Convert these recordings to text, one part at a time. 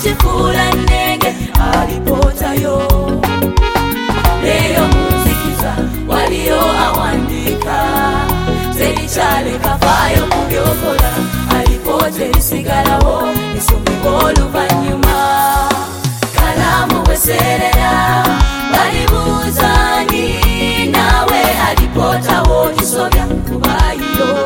chifula nenge alipotayo. Leyo muzikiza walio awandika teri chale kafayo kubyokola alipote isigalawo isumibolu vanyuma. Kalamu weserera balibuzani nawe alipotawo kisobya kubayo.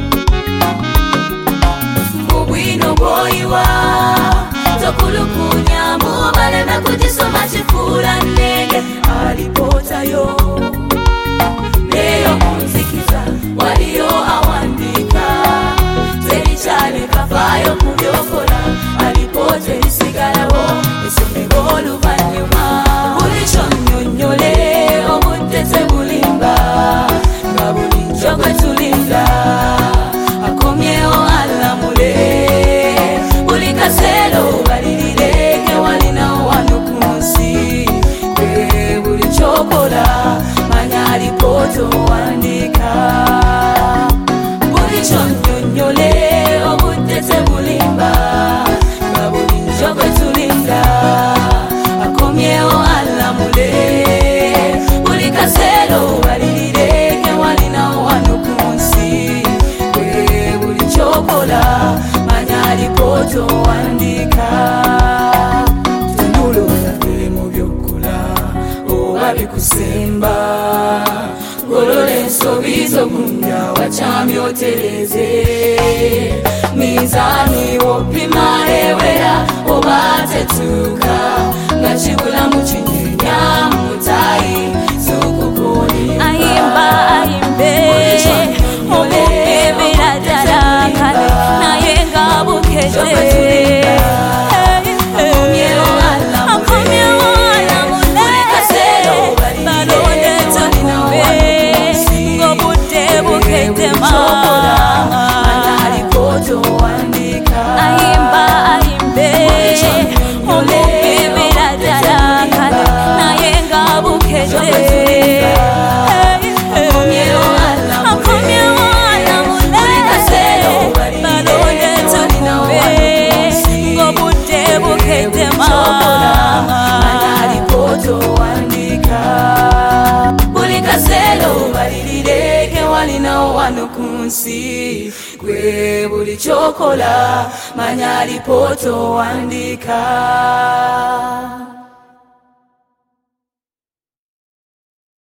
Mubwino boyiwa tokulukunya mubaleme kujisoma chifula nenge alipotayo. Leyo munzikiza walio awandika teri chale kafayo kubyokola alipote isigalawo isumibolu vanyuma. Bulicho nyonyole obutete bulimba nga bulijjo gwe tulinda akomyewo alamule. Buli kasero balirire ke walinawo wano ku nsi gwe buli kyokola manya alipoto wandika. Bulicho nyonyole obutete bulimba nga bulijjo gwe tulinda akomyewo alamule. Buli kasero balirire ke walinawo wano ku nsi gwe buli kyokola manya alipoto wandika. Tunulola mu byokola oba bikusemba golole ensobi z'ogunya wacamye otereze. Mizani wopima ewera oba tetuuka nga kibula mu kinyenya mutayi sukukoni. Ayimba ayimbe omubibira ddala kale naye nga bukete. Akomyewo alamule balonde tukube ng'obudde bukete mama. Ayimba ayimbe omubibira ddala kale naye nga bukete. Akomyewo alamule balonde tukube ng'obudde bukete mama. Buli kasero balirire ke walinawo wano ku nsi gwe buli kyokola manya alipoto wandika.